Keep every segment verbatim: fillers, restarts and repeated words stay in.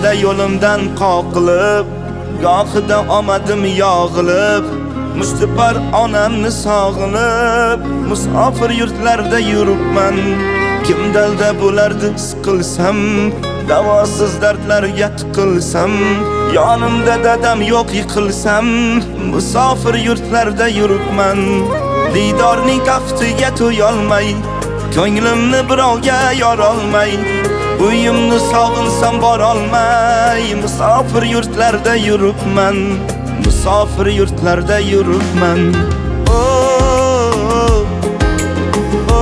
yurtlarda yo'limdan qoqilib, gohida omadim yog'ilib, Mustipar onamni sog'inib, musofir yurtlarda yuribman. Kim dalda bo'lardi siqilsam, davosiz dardlarga tiqilsam, yonimda dadam yo'q yiqilsam, musofir yurtlarda yuribman. Didorning kaftiga to'yolmay, ko'nglimni birovga yorolmay, uyimni sog'insam borolmay, musofir yurtlarda yuribman. Musofir yurtlarda yuribman. Oh, oh,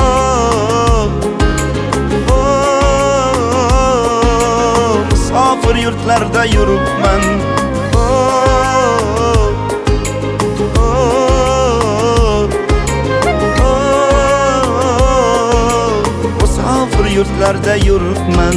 oh, musofir yurtlarda yuribman. Oh, oh, oh, musofir yurtlarda yuribman.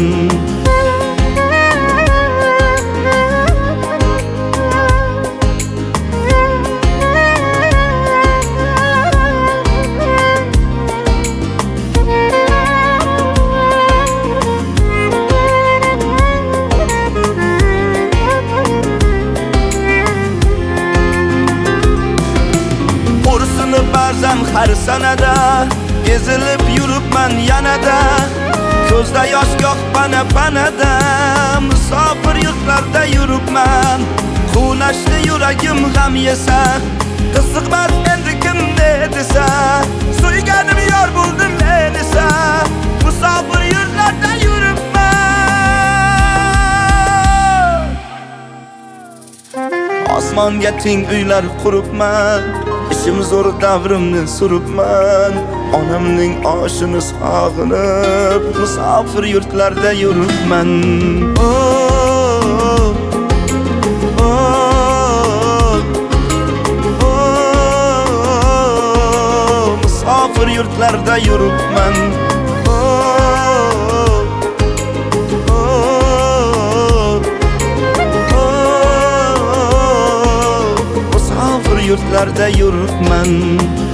Ba'zan har sanada ezilib yuribman yanada, ko'zda yosh goh pana-panada, musofir yurtlarda yuribman. Quvnashli yuragim g'am yesa, qiziqmas endi kim ne desa, suyganim yor bo'ldim men esa, musofir yurtlarda yuribman. Osmonga teng uylar quribman, ishim zo'r davrimni suribman. Onamning oshini sog'inib, musofir yurtlarda yuribman. Oh, oh, oh, musofir yurtlarda yuribman. Oh, oh, oh, musofir yurtlarda yuribman.